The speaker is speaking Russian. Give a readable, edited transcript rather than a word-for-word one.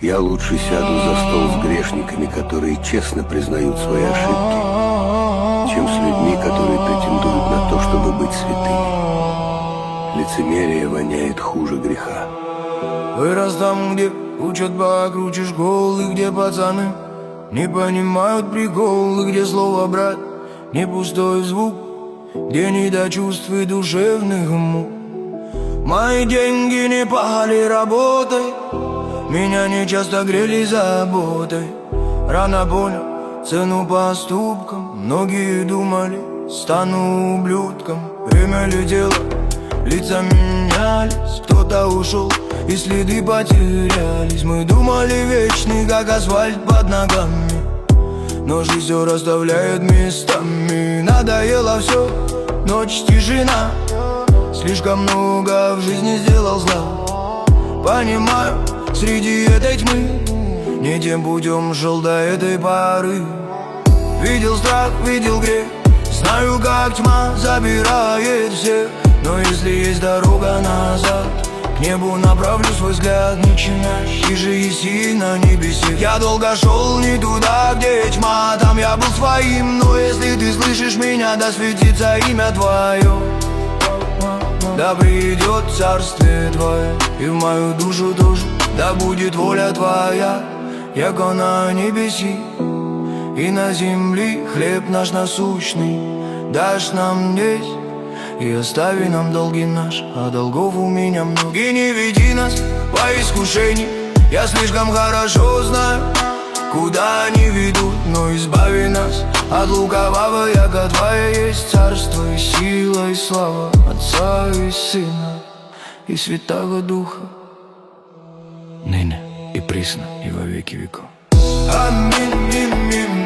Я лучше сяду за стол с грешниками, которые честно признают свои ошибки, чем с людьми, которые претендуют на то, чтобы быть святыми. Лицемерие воняет хуже греха. Вырос там, где учат покруче школы, где пацаны не понимают приколы, где слово «брат» не пустой звук, где не до чувств и душевных мук. Мои деньги не пахали работой, меня не часто грели заботой. Рано понял цену поступкам, многие думали, стану ублюдком. Время летело, лица менялись, кто-то ушел и следы потерялись. Мы думали вечный, как асфальт под ногами, но жизнь все расставляет местами. Надоело все, ночь, тишина, слишком много в жизни сделал зла. Понимаю, среди этой тьмы не тем путем шел до этой поры. Видел страх, видел грех, знаю, как тьма забирает всех. Но если есть дорога назад, к небу направлю свой взгляд, начинаешь тише и сильно не беси. Я долго шел не туда, где тьма, там я был своим. Но если ты слышишь меня, да светится имя твое, да придет царствие твое и в мою душу тоже. Да будет воля твоя, яко на небеси и на земле. Хлеб наш насущный дашь нам здесь, и остави нам долги наши, а долгов у меня много. И не веди нас по искушению, я слишком хорошо знаю, куда они ведут. Но избави нас от лукавого, яко Твое есть царство и сила и слава Отца и Сына и Святого Духа, ныне и присно и во веки веков. Аминь, аминь, аминь.